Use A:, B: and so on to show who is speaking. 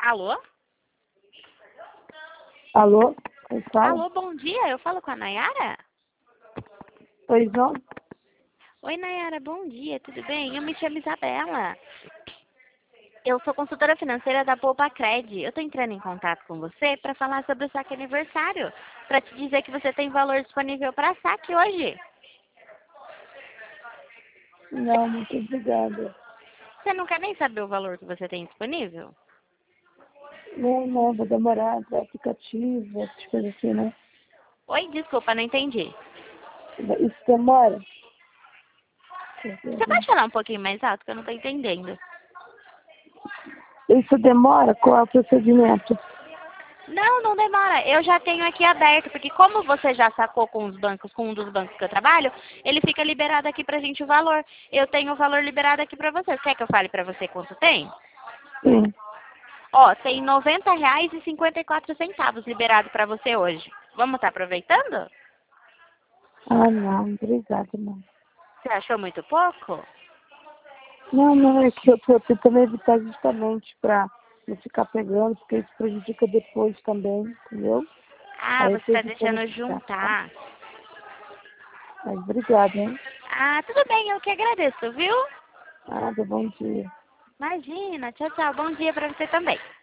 A: Alô?
B: Alô? Quem fala?
A: Alô, bom dia. Eu falo com a Nayara?
B: Pois não?
A: Oi, Nayara, bom dia. Tudo bem? Eu me chamo Isabela. Eu sou consultora financeira da Poupa Cred. Eu estou entrando em contato com você para falar sobre o saque aniversário. Para te dizer que você tem valor disponível para saque hoje.
B: Não, muito obrigada.
A: Você não quer nem saber o valor que você tem disponível?
B: Não, vou demorar para aplicativo, essas coisas assim, né?
A: Oi, desculpa, não entendi.
B: Isso demora?
A: Você pode falar um pouquinho mais alto que eu não estou entendendo.
B: Isso demora? Qual é o procedimento?
A: Não, não demora. Eu já tenho aqui aberto, porque como você já sacou com os bancos, com um dos bancos que eu trabalho, ele fica liberado aqui pra gente o valor. Eu tenho o valor liberado aqui pra você. Quer que eu fale pra você quanto tem?
B: Sim.
A: Ó, tem R$ 90,54 liberado pra você hoje. Vamos estar aproveitando?
B: Ah, não, obrigada, não.
A: Você achou muito pouco?
B: Não, é que eu tô tentando evitar justamente para não ficar pegando, porque isso prejudica depois também, entendeu?
A: Ah,
B: Aí eu
A: você
B: tô
A: tá
B: evitando
A: deixando
B: ficar, tá?
A: juntar.
B: Mas obrigada, hein?
A: Ah, tudo bem, eu que agradeço, viu?
B: Nada, bom dia.
A: Imagina, tchau, tchau. Bom dia pra você também.